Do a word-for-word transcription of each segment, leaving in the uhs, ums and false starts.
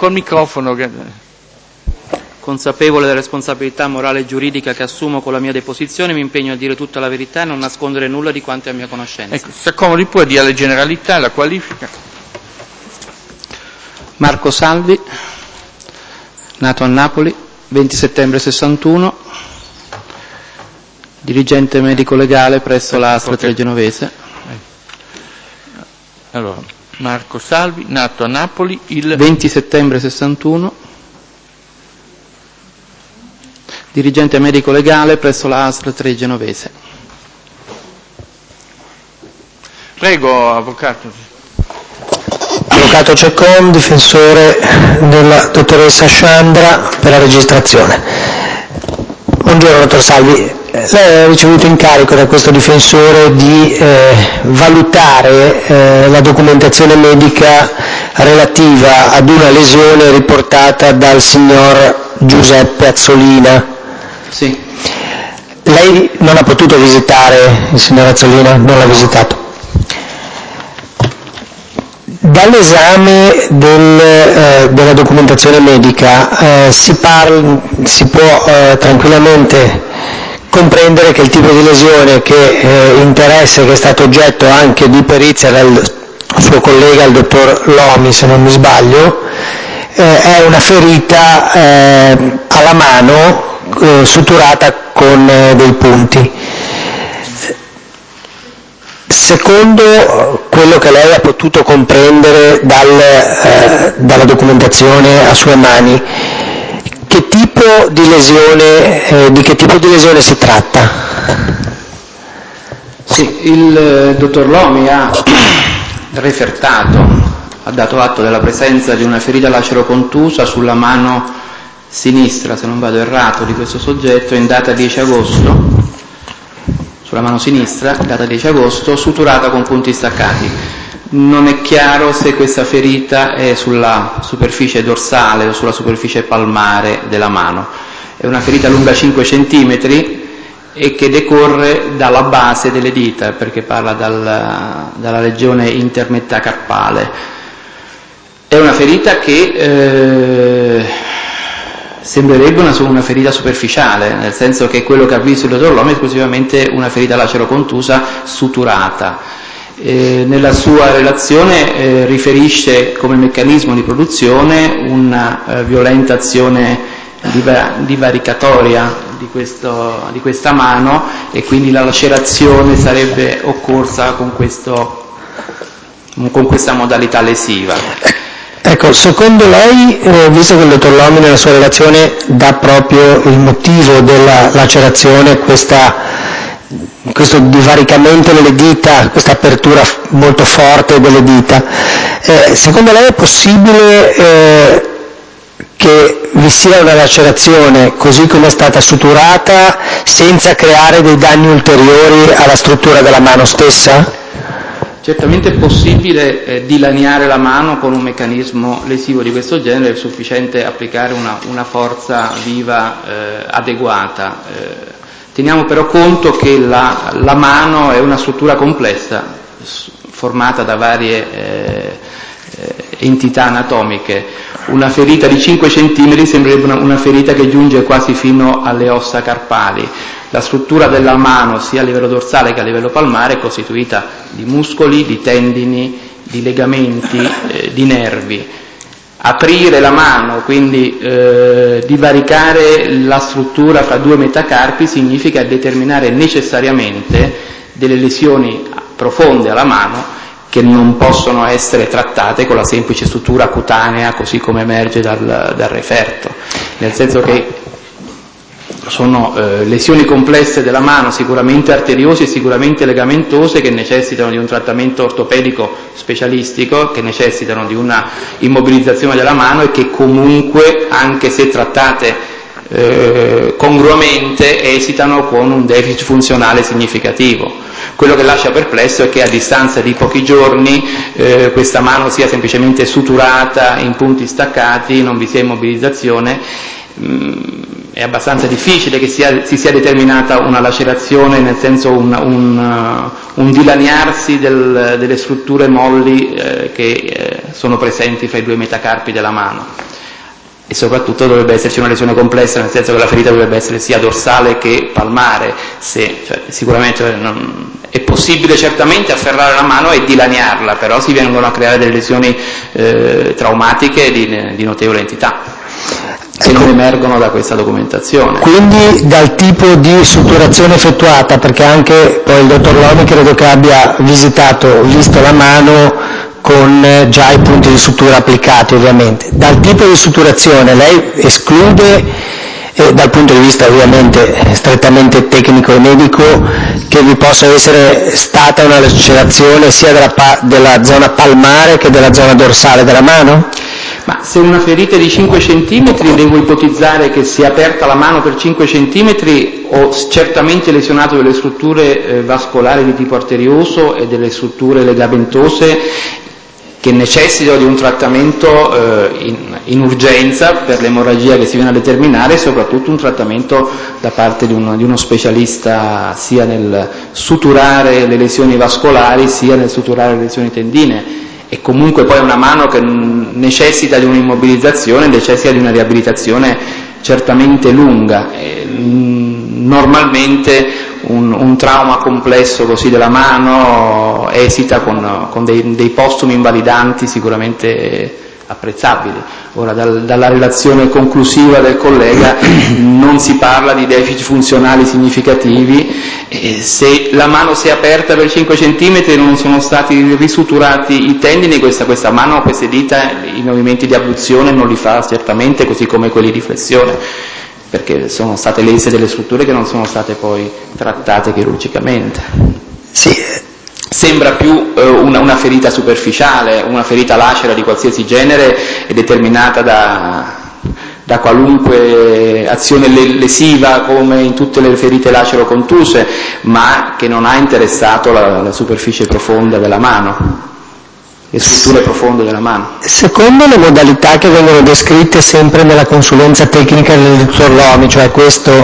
col microfono. Che... Consapevole della responsabilità morale e giuridica che assumo con la mia deposizione, mi impegno a dire tutta la verità e non nascondere nulla di quanto è a mia conoscenza. Ecco, si accomodi pure, dia le generalità, la qualifica. Marco Salvi, nato a Napoli, venti settembre sessantuno, dirigente medico-legale presso la ASL tre Genovese. Allora, Marco Salvi, nato a Napoli il venti settembre sessantuno, dirigente medico-legale presso la ASL tre Genovese. Prego, avvocato. Avvocato Ceccon, difensore della dottoressa Sciandra per la registrazione. Buongiorno dottor Salvi, lei ha ricevuto incarico da questo difensore di eh, valutare eh, la documentazione medica relativa ad una lesione riportata dal signor Giuseppe Azzolina. Sì. Lei non ha potuto visitare il signor Azzolina? Non l'ha visitato? Dall'esame del, eh, della documentazione medica eh, si, parla, si può eh, tranquillamente comprendere che il tipo di lesione che eh, interessa e che è stato oggetto anche di perizia dal suo collega, il dottor Lomi, se non mi sbaglio, eh, è una ferita eh, alla mano eh, suturata con eh, dei punti. Secondo quello che lei ha potuto comprendere dal, eh, dalla documentazione a sue mani, che tipo di lesione, eh, di che tipo di lesione si tratta? Sì, il eh, dottor Lomi ha refertato, ha dato atto della presenza di una ferita lacero-contusa sulla mano sinistra, se non vado errato, di questo soggetto in data dieci agosto, sulla mano sinistra, data dieci agosto, suturata con punti staccati. Non è chiaro se questa ferita è sulla superficie dorsale o sulla superficie palmare della mano. È una ferita lunga cinque centimetri e che decorre dalla base delle dita, perché parla dal, dalla regione intermetacarpale. È una ferita che eh, sembrerebbe una, una ferita superficiale, nel senso che quello che ha visto il dottor Lomi è esclusivamente una ferita lacero-contusa suturata. Eh, nella sua relazione eh, riferisce come meccanismo di produzione una eh, violenta azione diva- divaricatoria di, questo, di questa mano, e quindi la lacerazione sarebbe occorsa con, questo, con questa modalità lesiva. Ecco, secondo lei, eh, visto che il dottor Lomi nella sua relazione dà proprio il motivo della lacerazione, questa, questo divaricamento delle dita, questa apertura f- molto forte delle dita, eh, secondo lei è possibile eh, che vi sia una lacerazione così come è stata suturata senza creare dei danni ulteriori alla struttura della mano stessa? Certamente è possibile eh, dilaniare la mano con un meccanismo lesivo di questo genere, è sufficiente applicare una, una forza viva eh, adeguata. Eh, teniamo però conto che la, la mano è una struttura complessa, formata da varie eh, eh, entità anatomiche. Una ferita di cinque centimetri sembrerebbe una, una ferita che giunge quasi fino alle ossa carpali. La struttura della mano, sia a livello dorsale che a livello palmare, è costituita di muscoli, di tendini, di legamenti, eh, di nervi. Aprire la mano, quindi eh, divaricare la struttura fra due metacarpi, significa determinare necessariamente delle lesioni profonde alla mano che non possono essere trattate con la semplice struttura cutanea, così come emerge dal, dal referto. Nel senso che sono eh, lesioni complesse della mano, sicuramente arteriose e sicuramente legamentose, che necessitano di un trattamento ortopedico specialistico, che necessitano di una immobilizzazione della mano e che comunque, anche se trattate eh, congruamente, esitano con un deficit funzionale significativo. Quello che lascia perplesso è che a distanza di pochi giorni eh, questa mano sia semplicemente suturata in punti staccati, non vi sia immobilizzazione. È abbastanza difficile che sia, si sia determinata una lacerazione, nel senso un, un, uh, un dilaniarsi del, delle strutture molli eh, che eh, sono presenti fra i due metacarpi della mano. e soprattutto dovrebbe esserci una lesione complessa, nel senso che la ferita dovrebbe essere sia dorsale che palmare. Se, cioè, sicuramente non, è possibile certamente afferrare la mano e dilaniarla, però si vengono a creare delle lesioni eh, traumatiche di, di notevole entità, che non emergono da questa documentazione. Quindi dal tipo di sutturazione effettuata, perché anche poi il dottor Lomi credo che abbia visitato, visto la mano con già i punti di sutura applicati ovviamente, dal tipo di sutturazione lei esclude, eh, dal punto di vista ovviamente strettamente tecnico e medico, che vi possa essere stata una lacerazione sia della, pa- della zona palmare che della zona dorsale della mano? Ma se una ferita è di cinque centimetri devo ipotizzare che sia aperta la mano per cinque centimetri, ho certamente lesionato delle strutture eh, vascolari di tipo arterioso e delle strutture legamentose che necessitano di un trattamento eh, in, in urgenza per l'emorragia che si viene a determinare, e soprattutto un trattamento da parte di, un, di uno specialista sia nel suturare le lesioni vascolari sia nel suturare le lesioni tendinee. E comunque poi una mano che necessita di un'immobilizzazione, necessita di una riabilitazione certamente lunga. E, normalmente un, un trauma complesso così della mano esita con, con dei, dei postumi invalidanti sicuramente apprezzabili. Ora, dal, dalla relazione conclusiva del collega non si parla di deficit funzionali significativi, e se la mano si è aperta per cinque centimetri e non sono stati risuturati i tendini, questa, questa mano, queste dita, i movimenti di abduzione non li fa certamente, così come quelli di flessione, perché sono state lese delle strutture che non sono state poi trattate chirurgicamente. Sì. Sembra più eh, una, una ferita superficiale, una ferita lacera di qualsiasi genere è determinata da, da qualunque azione lesiva, come in tutte le ferite lacero-contuse, ma che non ha interessato la, la superficie profonda della mano, le strutture profonde della mano. Secondo le modalità che vengono descritte sempre nella consulenza tecnica del dottor Lomi, cioè questo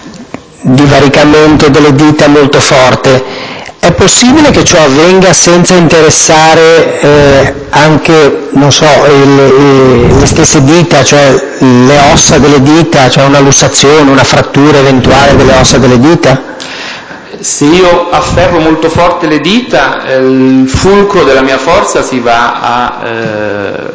divaricamento delle dita molto forte, è possibile che ciò avvenga senza interessare eh, anche, non so, il, le stesse dita, cioè le ossa delle dita, cioè una lussazione, una frattura eventuale delle ossa delle dita? Se io afferro molto forte le dita, eh, il fulcro della mia forza si va a, eh,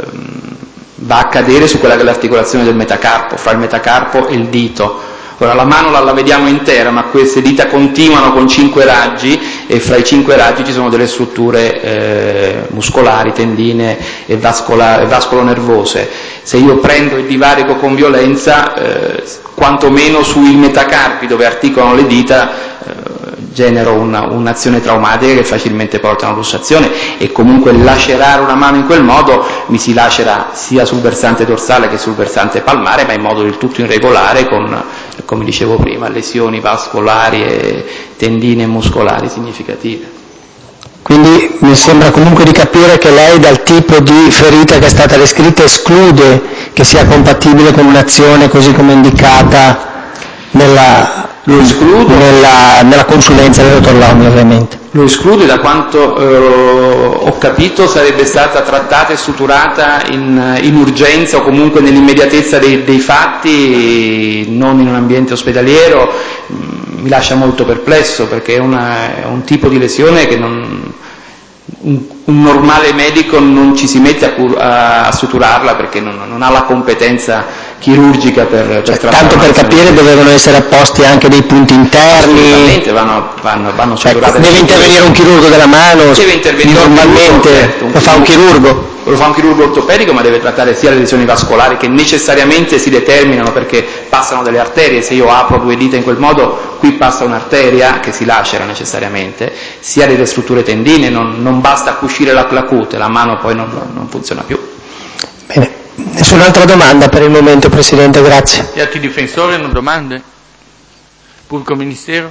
va a cadere su quella che è l'articolazione del metacarpo, fra il metacarpo e il dito. Ora la mano la, la vediamo intera, ma queste dita continuano con cinque raggi, e fra i cinque raggi ci sono delle strutture eh, muscolari, tendine e, vascola, e vascolo-nervose. Se io prendo e divarico con violenza, eh, quantomeno sui metacarpi dove articolano le dita, eh, genero una, un'azione traumatica che facilmente porta a una lussazione, e comunque lacerare una mano in quel modo mi si lacera sia sul versante dorsale che sul versante palmare, ma in modo del tutto irregolare, con, come dicevo prima, lesioni vascolari e tendine muscolari significative. Quindi mi sembra comunque di capire che lei, dal tipo di ferita che è stata descritta, esclude che sia compatibile con un'azione così come indicata nella, Lo escludo. nella, nella consulenza del dottor Lomi, ovviamente. Lo esclude, da quanto eh, ho capito sarebbe stata trattata e suturata in, in urgenza o comunque nell'immediatezza dei, dei fatti, non in un ambiente ospedaliero. Mi lascia molto perplesso, perché è, una, è un tipo di lesione che non, un, un normale medico non ci si mette a, cur, a, a suturarla, perché non, non ha la competenza chirurgica per, per cioè, trattare. Tanto per capire dovevano essere apposti anche dei punti interni. Assolutamente, vanno, vanno, vanno suturate. Cioè, deve intervenire un chirurgo della mano, deve intervenire normalmente un chirurgo, certo, un lo fa un chirurgo. Lo fa un chirurgo ortopedico, ma deve trattare sia le lesioni vascolari, che necessariamente si determinano perché passano delle arterie. Se io apro due dita in quel modo, qui passa un'arteria che si lacera necessariamente, sia delle strutture tendine, non, non basta cucire la, la cute, la mano poi non, non funziona più. Bene, nessun'altra domanda per il momento, Presidente, grazie. Gli altri difensori hanno domande? Pubblico Ministero?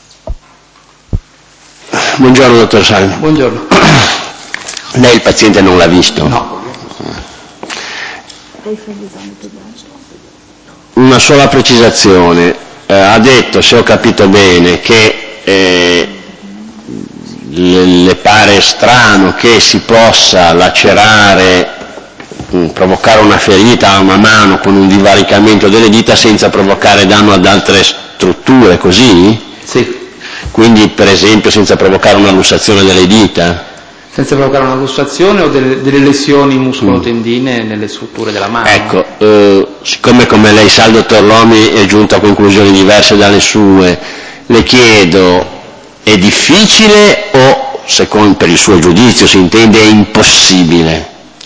Buongiorno dottor Salvi. Buongiorno. Lei il paziente non l'ha visto? No. Una sola precisazione. Eh, ha detto, se ho capito bene, che eh, le, le pare strano che si possa lacerare provocare una ferita a una mano con un divaricamento delle dita senza provocare danno ad altre strutture, così? Sì. Quindi per esempio senza provocare una lussazione delle dita? Senza provocare una lussazione o delle, delle lesioni muscolotendine mm. nelle strutture della mano? Ecco, eh, siccome come lei sa il dottor Lomi è giunto a conclusioni diverse dalle sue, le chiedo, è difficile o, secondo per il suo giudizio si intende, è impossibile?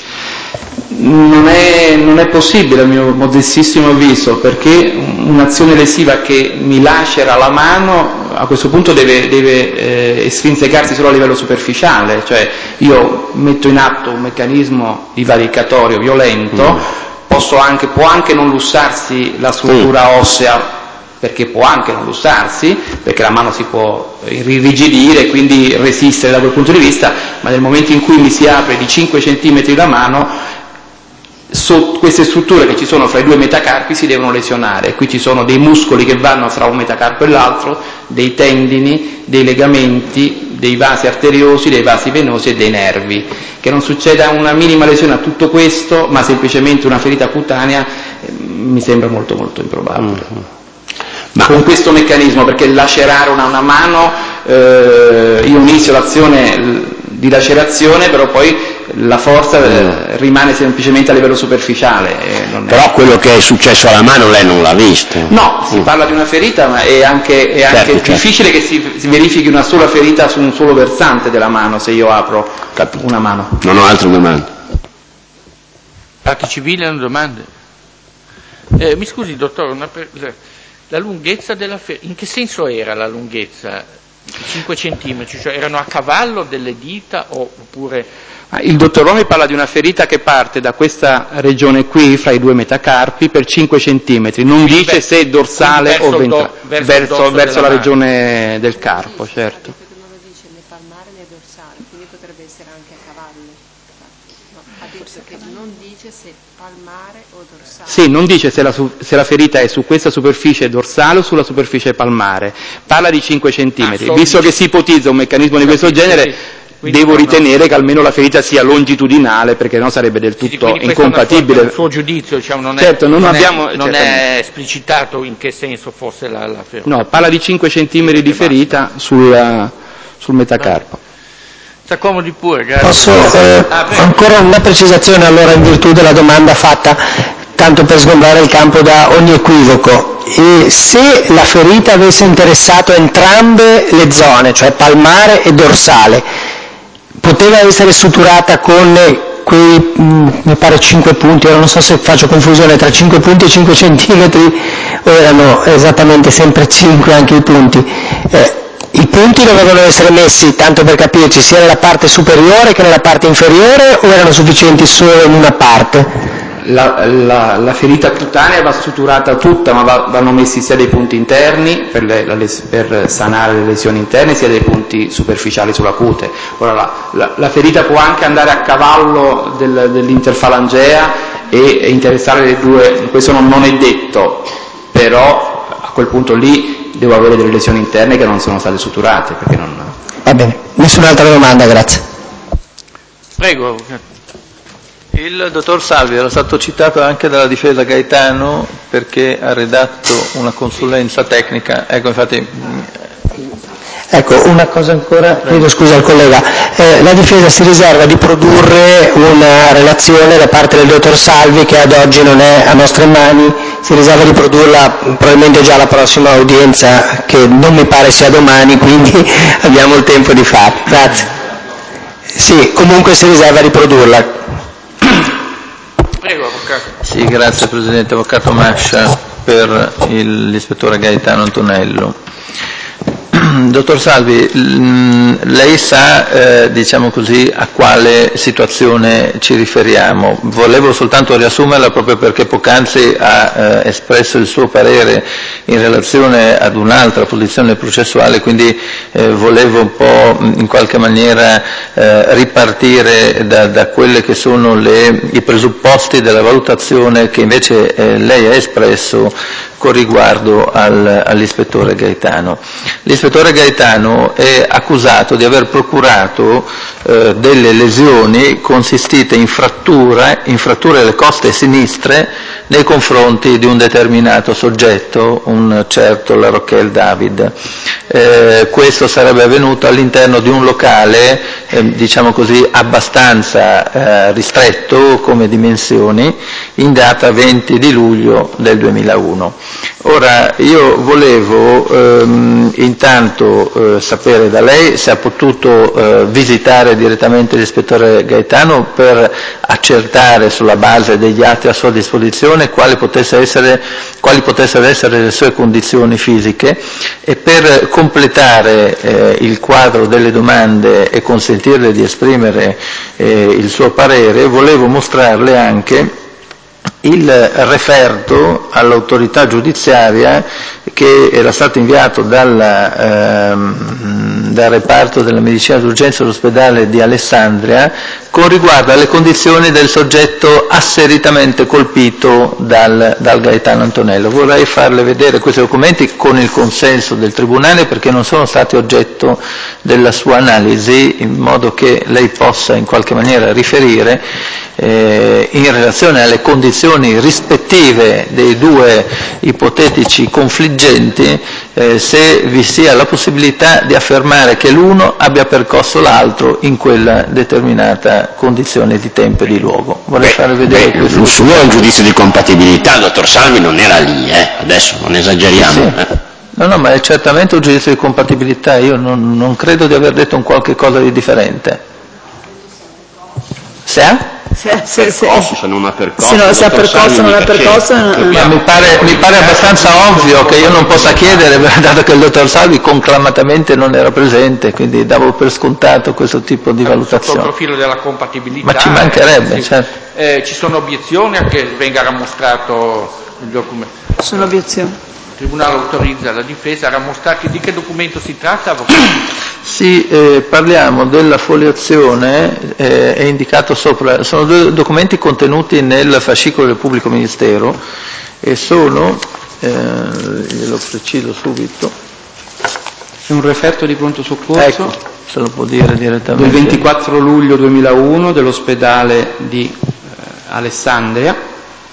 Non è, non è possibile a mio modestissimo avviso, perché un'azione lesiva che mi lacera la mano a questo punto deve, deve eh, estrinsecarsi solo a livello superficiale, cioè io metto in atto un meccanismo divaricatorio violento, mm. posso anche, può anche non lussarsi la struttura mm. ossea, perché può anche non lussarsi, perché la mano si può irrigidire e quindi resistere da quel punto di vista, ma nel momento in cui mi si apre di cinque centimetri la mano, So, queste strutture che ci sono fra i due metacarpi si devono lesionare. Qui ci sono dei muscoli che vanno fra un metacarpo e l'altro, dei tendini, dei legamenti, dei vasi arteriosi, dei vasi venosi e dei nervi. Che non succeda una minima lesione a tutto questo, ma semplicemente una ferita cutanea, eh, mi sembra molto molto improbabile. Mm-hmm. Ma con questo meccanismo, perché lacerare una, una mano, eh, io inizio l'azione di lacerazione, però poi la forza eh, rimane semplicemente a livello superficiale. Eh, non Però è... quello che è successo alla mano lei non l'ha visto? No, si mm. parla di una ferita, ma è anche, è certo, anche certo. difficile che si, si verifichi una sola ferita su un solo versante della mano se io apro Capito. una mano. Non ho altre domande. Parti civili hanno domande? Eh, mi scusi dottore, una pre... la lunghezza della ferita, in che senso era la lunghezza? cinque centimetri, cioè erano a cavallo delle dita oppure... Il dottor Lomi parla di una ferita che parte da questa regione qui, fra i due metacarpi, per cinque centimetri, non quindi dice verso, se dorsale o ventrale, verso, verso, verso la mano. regione del carpo, certo. Non lo dice né palmare né dorsale, quindi potrebbe essere anche a cavallo. No, ha detto che non dice se palmare o dorsale. Sì, non dice se la, se la ferita è su questa superficie dorsale o sulla superficie palmare, parla di cinque centimetri. Ah, visto che si ipotizza un meccanismo di questo genere, sì. Devo ritenere no. che almeno la ferita sia longitudinale, perché no sarebbe del tutto sì, incompatibile. Il suo giudizio, cioè non, è, certo, non, non, abbiamo, è, non è esplicitato in che senso fosse la, la ferita. No, parla di cinque centimetri di ferita sul, sul metacarpo. Si accomodi pure, grazie. Posso eh, ah, ancora una precisazione allora in virtù della domanda fatta, tanto per sgombrare il campo da ogni equivoco. E se la ferita avesse interessato entrambe le zone, cioè palmare e dorsale, poteva essere suturata con quei, mh, mi pare cinque punti, ora non so se faccio confusione tra cinque punti e cinque centimetri, o erano esattamente sempre cinque anche i punti. Eh, I punti dovevano essere messi, tanto per capirci, sia nella parte superiore che nella parte inferiore, o erano sufficienti solo in una parte? La, la, la ferita cutanea va suturata tutta, ma va, vanno messi sia dei punti interni per, le, la, per sanare le lesioni interne, sia dei punti superficiali sulla cute. Ora la, la, la ferita può anche andare a cavallo del, dell'interfalangea e, e interessare le due, questo non, non è detto, però a quel punto lì devo avere delle lesioni interne che non sono state suturate. Perché non... Va bene, nessun'altra domanda, grazie. Prego. Il dottor Salvi era stato citato anche dalla difesa Gaetano perché ha redatto una consulenza tecnica. Ecco, infatti. Ecco, una cosa ancora, chiedo scusa al collega. Eh, la difesa si riserva di produrre una relazione da parte del dottor Salvi, che ad oggi non è a nostre mani, si riserva di produrla probabilmente già alla prossima udienza, che non mi pare sia domani, quindi abbiamo il tempo di farlo. Grazie. Sì, comunque si riserva di produrla. Prego, avvocato. Sì, grazie Presidente. Avvocato Mascia per il, l'ispettore Gaetano Antonello. Dottor Salvi, lei sa, eh, diciamo così, a quale situazione ci riferiamo. Volevo soltanto riassumerla proprio perché poc'anzi ha eh, espresso il suo parere in relazione ad un'altra posizione processuale, quindi eh, volevo un po' in qualche maniera eh, ripartire da, da quelle che sono le, i presupposti della valutazione che invece eh, lei ha espresso con riguardo al, all'ispettore Gaetano. L'ispettore Gaetano è accusato di aver procurato eh, delle lesioni consistite in frattura, in fratture alle coste sinistre nei confronti di un determinato soggetto, un certo Larocchel David. Eh, questo sarebbe avvenuto all'interno di un locale, eh, diciamo così, abbastanza eh, ristretto come dimensioni, in data venti di luglio del duemilauno. Ora, io volevo ehm, intanto eh, sapere da lei se ha potuto eh, visitare direttamente l'ispettore Gaetano per accertare sulla base degli atti a sua disposizione quali potessero essere, quali potessero essere le sue condizioni fisiche, e per completare eh, il quadro delle domande e consentirle di esprimere eh, il suo parere, volevo mostrarle anche il referto all'autorità giudiziaria che era stato inviato dal, ehm, dal reparto della medicina d'urgenza dell'ospedale di Alessandria con riguardo alle condizioni del soggetto asseritamente colpito dal, dal Gaetano Antonello. Vorrei farle vedere questi documenti con il consenso del Tribunale, perché non sono stati oggetto della sua analisi, in modo che lei possa in qualche maniera riferire eh, in relazione alle condizioni rispettive dei due ipotetici confliggenti, eh, se vi sia la possibilità di affermare che l'uno abbia percosso l'altro in quella determinata condizione di tempo e di luogo. Vorrei beh, fare vedere beh, questo. Il suo è un giudizio di compatibilità, il dottor Salvi non era lì, eh? Adesso non esageriamo. Sì. Eh? No, no, ma è certamente un giudizio di compatibilità, io non, non credo di aver detto un qualche cosa di differente. Se ha? Se, se, se, percosso, se non ha percosso, se non si ha percosso, non ha percosso, ma mi pare, mi pare abbastanza ovvio che io non possa chiedere, dato che il dottor Salvi conclamatamente non era presente, quindi davo per scontato questo tipo di valutazione. Sotto il profilo della compatibilità, ma ci mancherebbe, eh, sì. certo. eh, ci sono obiezioni a che venga ramostrato il documento? Sono obiezioni. Il Tribunale autorizza la difesa a ramostrare. Di che documento si tratta, avvocato? Sì, eh, parliamo della foliazione, eh, è indicato sopra, sono due documenti contenuti nel fascicolo del pubblico ministero e sono, eh, glielo preciso subito, è un referto di pronto soccorso, ecco, se lo può dire direttamente, del ventiquattro luglio duemilauno dell'ospedale di eh, Alessandria,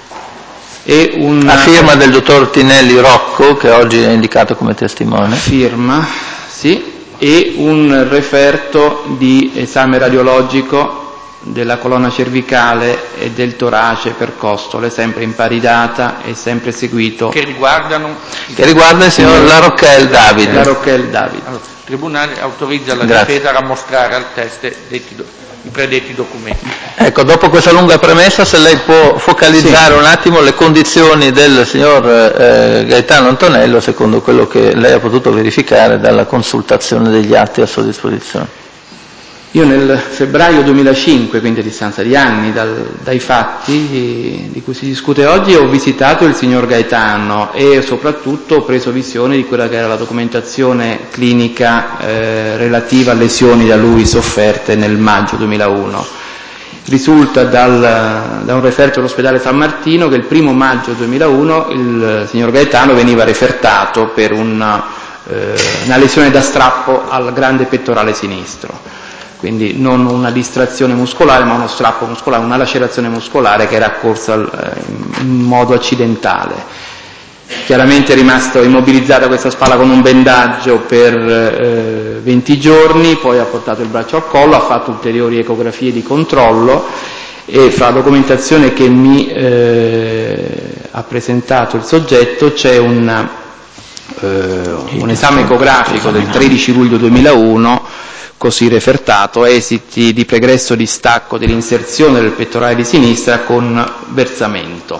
e un a firma del dottor Tinelli Rocco, che oggi è indicato come testimone, firma, sì, e un referto di esame radiologico della colonna cervicale e del torace per costole, sempre in pari data e sempre seguito. Che riguardano? Che riguarda il signor Larocchel David. Larocchel David. Allora, il Tribunale autorizza la Grazie. difesa a ramostrare al teste detti do- i predetti documenti. Ecco, dopo questa lunga premessa, se lei può focalizzare sì. un attimo le condizioni del signor eh, Gaetano Antonello secondo quello che lei ha potuto verificare dalla consultazione degli atti a sua disposizione. Io nel febbraio duemilacinque, quindi a distanza di anni dal, dai fatti di cui si discute oggi, ho visitato il signor Gaetano e soprattutto ho preso visione di quella che era la documentazione clinica eh, relativa a lesioni da lui sofferte nel maggio duemilauno. Risulta dal, da un referto dell'ospedale San Martino che il primo maggio duemilauno il signor Gaetano veniva refertato per una, eh, una lesione da strappo al grande pettorale sinistro. Quindi non una distrazione muscolare, ma uno strappo muscolare, una lacerazione muscolare che era accorsa in modo accidentale. Chiaramente è rimasto immobilizzata questa spalla con un bendaggio per eh, venti giorni, poi ha portato il braccio al collo, ha fatto ulteriori ecografie di controllo e fra la documentazione che mi eh, ha presentato il soggetto c'è un, eh, un esame ecografico del tredici luglio duemilauno, così refertato, esiti di pregresso di stacco dell'inserzione del pettorale di sinistra con versamento.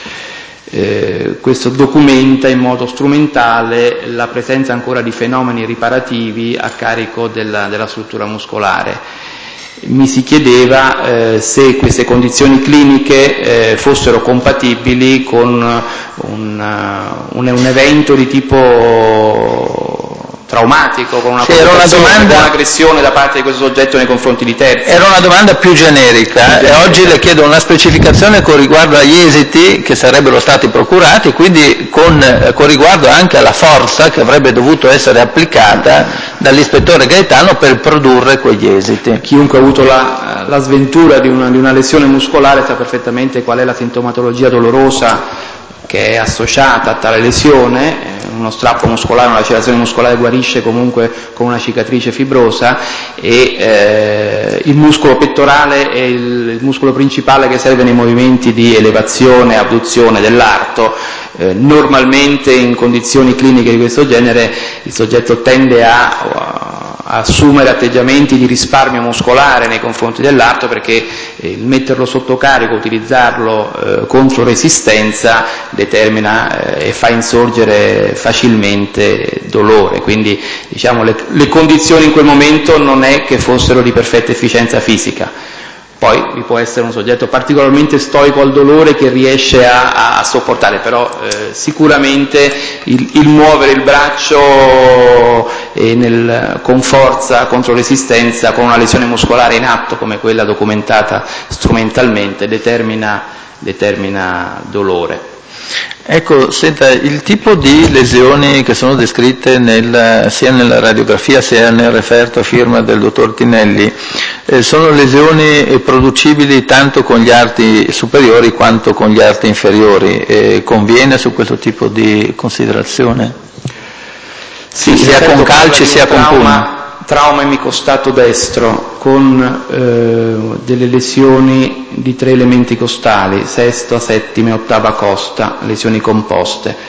Eh, questo documenta in modo strumentale la presenza ancora di fenomeni riparativi a carico della, della struttura muscolare. Mi si chiedeva eh, se queste condizioni cliniche eh, fossero compatibili con un, un, un evento di tipo traumatico, con una, sì, era una domanda, con un'aggressione da parte di questo soggetto nei confronti di terzi. Era una domanda più generica e oggi le chiedo una specificazione con riguardo agli esiti che sarebbero stati procurati, quindi con, con riguardo anche alla forza che avrebbe dovuto essere applicata dall'ispettore Gaetano per produrre quegli esiti. Chiunque ha avuto la, la sventura di una, di una lesione muscolare sa perfettamente qual è la sintomatologia dolorosa che è associata a tale lesione. Uno strappo muscolare, una lacerazione muscolare guarisce comunque con una cicatrice fibrosa e eh, il muscolo pettorale è il, il muscolo principale che serve nei movimenti di elevazione e abduzione dell'arto. Eh, normalmente in condizioni cliniche di questo genere il soggetto tende a, a assumere atteggiamenti di risparmio muscolare nei confronti dell'arto, perché eh, il metterlo sotto carico, utilizzarlo eh, contro resistenza determina eh, e fa insorgere facilmente dolore, quindi diciamo le, le condizioni in quel momento non è che fossero di perfetta efficienza fisica. Poi vi può essere un soggetto particolarmente stoico al dolore che riesce a, a sopportare, però eh, sicuramente il, il muovere il braccio eh, nel, con forza, contro resistenza, con una lesione muscolare in atto come quella documentata strumentalmente, determina, determina dolore. Ecco, senta, il tipo di lesioni che sono descritte nel, sia nella radiografia sia nel referto a firma del dottor Tinelli, eh, sono lesioni producibili tanto con gli arti superiori quanto con gli arti inferiori. Eh, conviene su questo tipo di considerazione? Sì, sia con calci sia con pugni. Trauma emicostato destro con eh, delle lesioni di tre elementi costali, sesta, settima e ottava costa, lesioni composte.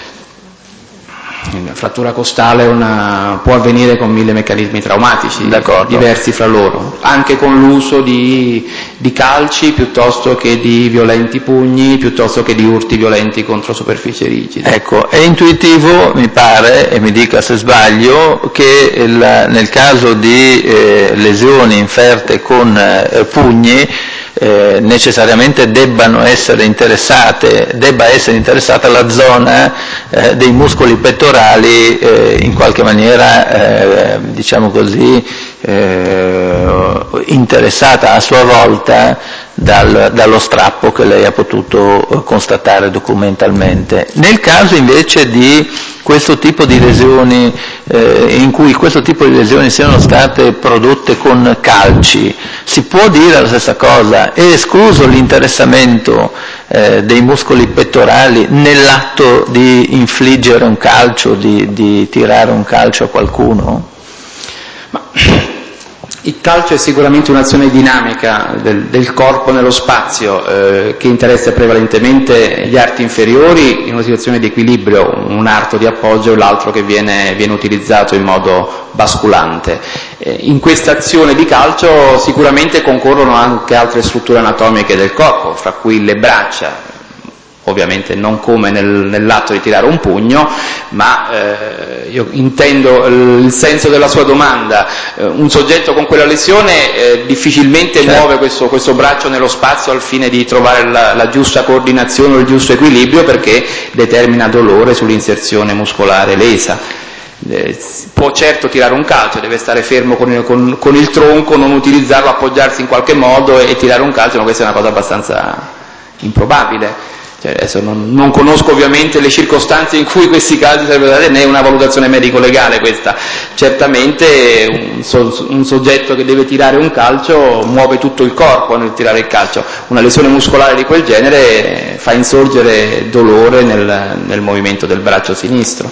La frattura costale una, può avvenire con mille meccanismi traumatici diversi fra loro, anche con l'uso di, di calci piuttosto che di violenti pugni, piuttosto che di urti violenti contro superfici rigide. Ecco, è intuitivo, mi pare, e mi dica se sbaglio, che il, nel caso di eh, lesioni inferte con eh, pugni Eh, necessariamente debbano essere interessate, debba essere interessata la zona eh, dei muscoli pettorali eh, in qualche maniera, eh, diciamo così, eh, interessata a sua volta dal, dallo strappo che lei ha potuto constatare documentalmente. Nel caso invece di questo tipo di lesioni, eh, in cui questo tipo di lesioni siano state prodotte con calci, si può dire la stessa cosa? È escluso l'interessamento eh, dei muscoli pettorali nell'atto di infliggere un calcio, di, di tirare un calcio a qualcuno? Ma il calcio è sicuramente un'azione dinamica del, del corpo nello spazio eh, che interessa prevalentemente gli arti inferiori in una situazione di equilibrio, un arto di appoggio e l'altro che viene, viene utilizzato in modo basculante. Eh, in questa azione di calcio sicuramente concorrono anche altre strutture anatomiche del corpo, fra cui le braccia, ovviamente non come nel, nell'atto di tirare un pugno, ma eh, io intendo il senso della sua domanda. Eh, un soggetto con quella lesione eh, difficilmente certo. muove questo, questo braccio nello spazio al fine di trovare la, la giusta coordinazione o il giusto equilibrio, perché determina dolore sull'inserzione muscolare lesa. Eh, può certo tirare un calcio, deve stare fermo con il, con, con il tronco, non utilizzarlo, appoggiarsi in qualche modo e, e tirare un calcio, ma questa è una cosa abbastanza improbabile. Cioè, adesso non, non conosco ovviamente le circostanze in cui questi casi sarebbero date, né una valutazione medico-legale questa. Certamente un, so, un soggetto che deve tirare un calcio muove tutto il corpo nel tirare il calcio. Una lesione muscolare di quel genere fa insorgere dolore nel, nel movimento del braccio sinistro.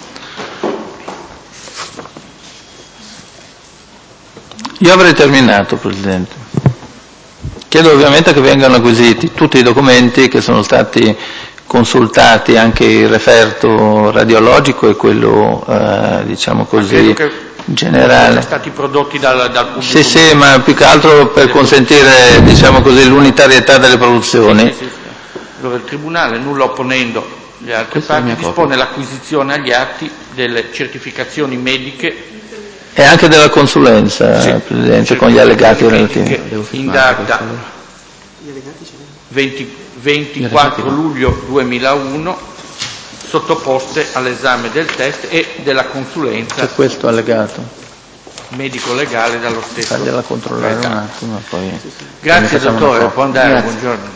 Io avrei terminato, Presidente. Chiedo ovviamente che vengano acquisiti tutti i documenti che sono stati consultati, anche il referto radiologico e quello, eh, diciamo così, generale. Sono stati prodotti dal, dal pubblico. Sì, sì, ma più che altro per consentire, diciamo così, l'unitarietà delle produzioni. Sì, sì, sì. Allora, il Tribunale, nulla opponendo le altre parti, dispone l'acquisizione agli atti delle certificazioni mediche e anche della consulenza, sì, Presidente, con gli allegati relativi. In data venti, ventiquattro luglio duemilauno sottoposte all'esame del test e della consulenza. C'è questo allegato. Medico-legale dallo stesso. Fagliela controllare un attimo. Poi sì, sì. Grazie dottore, può andare, Grazie. buongiorno.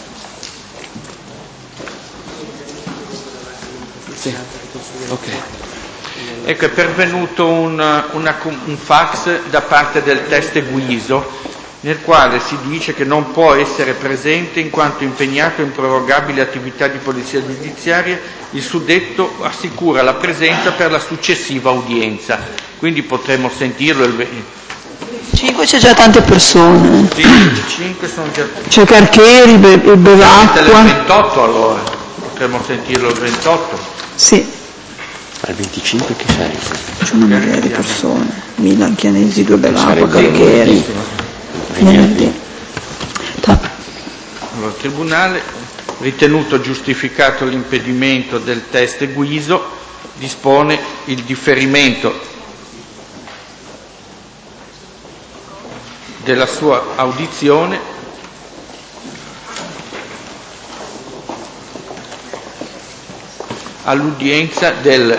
Sì. Okay. Ecco, è pervenuto un, una, un fax da parte del test Guiso nel quale si dice che non può essere presente in quanto impegnato in prorogabili attività di polizia giudiziaria. Il suddetto assicura la presenza per la successiva udienza, quindi potremo sentirlo. Il... cinque c'è già tante persone. Sì, cinque sono già. C'è Carcheri, Be- il Bevacqua. Il ventotto allora, potremmo sentirlo il ventotto. Sì. Al venticinque che sarebbe? C'è una marea di persone. Milan, Chianesi, due Bevacqua, Sarebbe Carcheri. venerdì. Allora, il Tribunale, ritenuto giustificato l'impedimento del test Guiso, dispone il differimento della sua audizione all'udienza del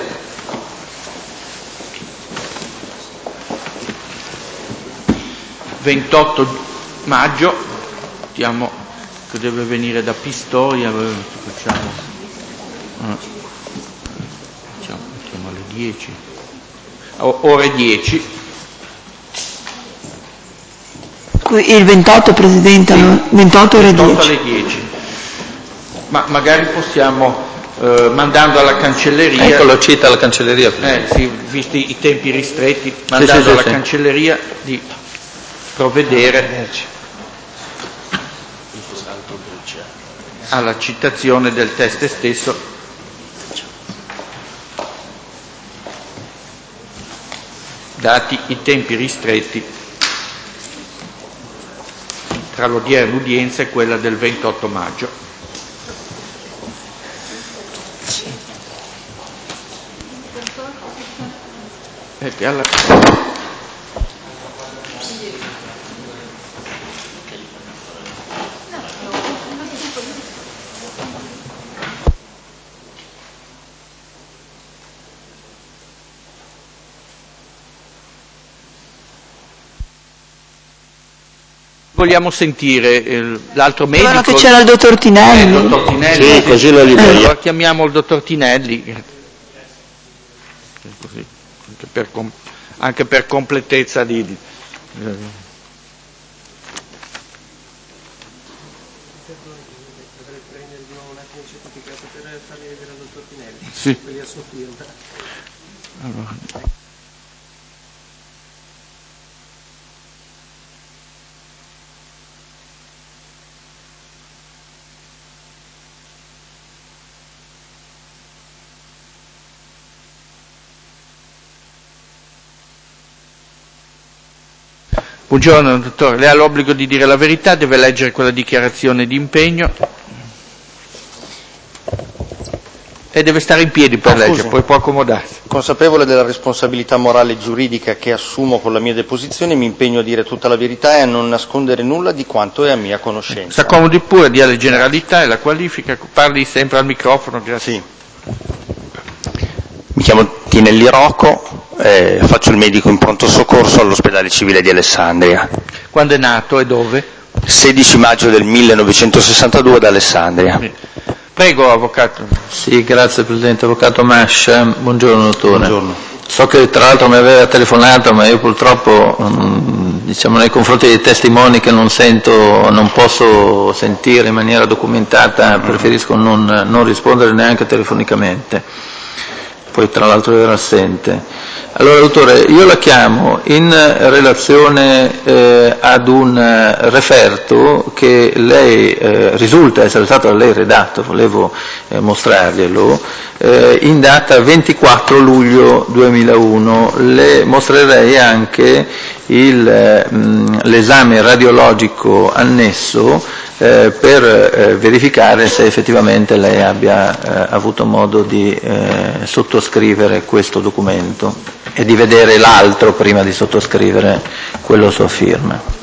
ventotto maggio, diciamo che deve venire da Pistoia, facciamo, eh, facciamo, facciamo alle dieci, o, ore dieci. Il ventotto, Presidente, sì, ventotto ore dieci. alle dieci. Ma magari possiamo, eh, mandando alla cancelleria... Ecco, lo cita la cancelleria. Eh, sì, visti i tempi ristretti, mandando sì, sì, alla sì, cancelleria di provvedere alla citazione del test stesso dati i tempi ristretti tra l'odierna udienza e quella del ventotto maggio. E alla... Vogliamo sentire il, l'altro medico. Allora che c'era il dottor Tinelli. Eh, il dottor Tinelli. Sì, così lo liberiamo. Allora chiamiamo il dottor Tinelli. Così, anche, per, anche per completezza di... di eh. Sì. Allora. Buongiorno dottore, lei ha l'obbligo di dire la verità, deve leggere quella dichiarazione di impegno e deve stare in piedi per no, leggere, scusi. poi può accomodarsi. Consapevole della responsabilità morale e giuridica che assumo con la mia deposizione, mi impegno a dire tutta la verità e a non nascondere nulla di quanto è a mia conoscenza. Si accomodi pure, dia le generalità e la qualifica, parli sempre al microfono, grazie. Sì. Mi chiamo Tinelli Rocco, eh, faccio il medico in pronto soccorso all'ospedale civile di Alessandria. Quando è nato e dove? sedici maggio del millenovecentosessantadue ad Alessandria. Sì. Prego, avvocato. Sì, grazie Presidente. Avvocato Mascia, buongiorno dottore. Buongiorno. So che tra l'altro mi aveva telefonato, ma io purtroppo, diciamo, nei confronti dei testimoni che non sento, non posso sentire in maniera documentata, preferisco non, non rispondere neanche telefonicamente. Poi tra l'altro era assente. Allora dottore, io la chiamo in relazione eh, ad un eh, referto che lei eh, risulta essere stato da lei redatto, volevo eh, mostrarglielo, eh, in data ventiquattro luglio duemilauno. Le mostrerei anche il, eh, mh, l'esame radiologico annesso Eh, per eh, verificare se effettivamente lei abbia eh, avuto modo di eh, sottoscrivere questo documento e di vedere l'altro prima di sottoscrivere quello a sua firma.